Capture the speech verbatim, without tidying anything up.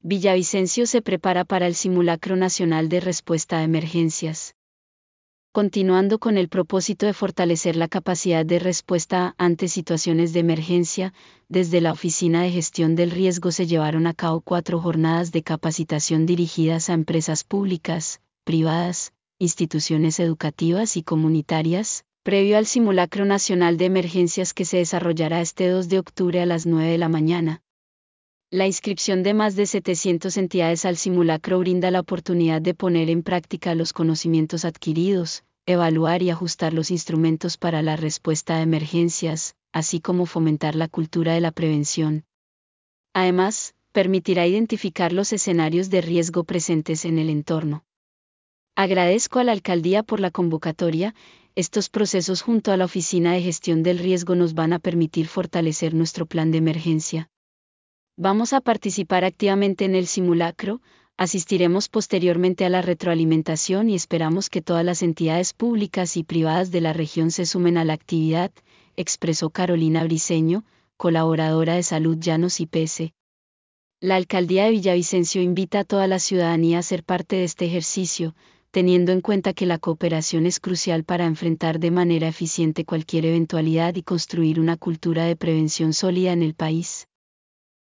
Villavicencio se prepara para el Simulacro Nacional de Respuesta a Emergencias. Continuando con el propósito de fortalecer la capacidad de respuesta ante situaciones de emergencia, desde la Oficina de Gestión del Riesgo se llevaron a cabo cuatro jornadas de capacitación dirigidas a empresas públicas, privadas, instituciones educativas y comunitarias, previo al Simulacro Nacional de Emergencias que se desarrollará este dos de octubre a las nueve de la mañana. La inscripción de más de setecientas entidades al simulacro brinda la oportunidad de poner en práctica los conocimientos adquiridos, evaluar y ajustar los instrumentos para la respuesta a emergencias, así como fomentar la cultura de la prevención. Además, permitirá identificar los escenarios de riesgo presentes en el entorno. Agradezco a la Alcaldía por la convocatoria. Estos procesos junto a la Oficina de Gestión del Riesgo nos van a permitir fortalecer nuestro plan de emergencia. Vamos a participar activamente en el simulacro, asistiremos posteriormente a la retroalimentación y esperamos que todas las entidades públicas y privadas de la región se sumen a la actividad, expresó Carolina Briceño, colaboradora de Salud Llanos I P S. La Alcaldía de Villavicencio invita a toda la ciudadanía a ser parte de este ejercicio, teniendo en cuenta que la cooperación es crucial para enfrentar de manera eficiente cualquier eventualidad y construir una cultura de prevención sólida en el país.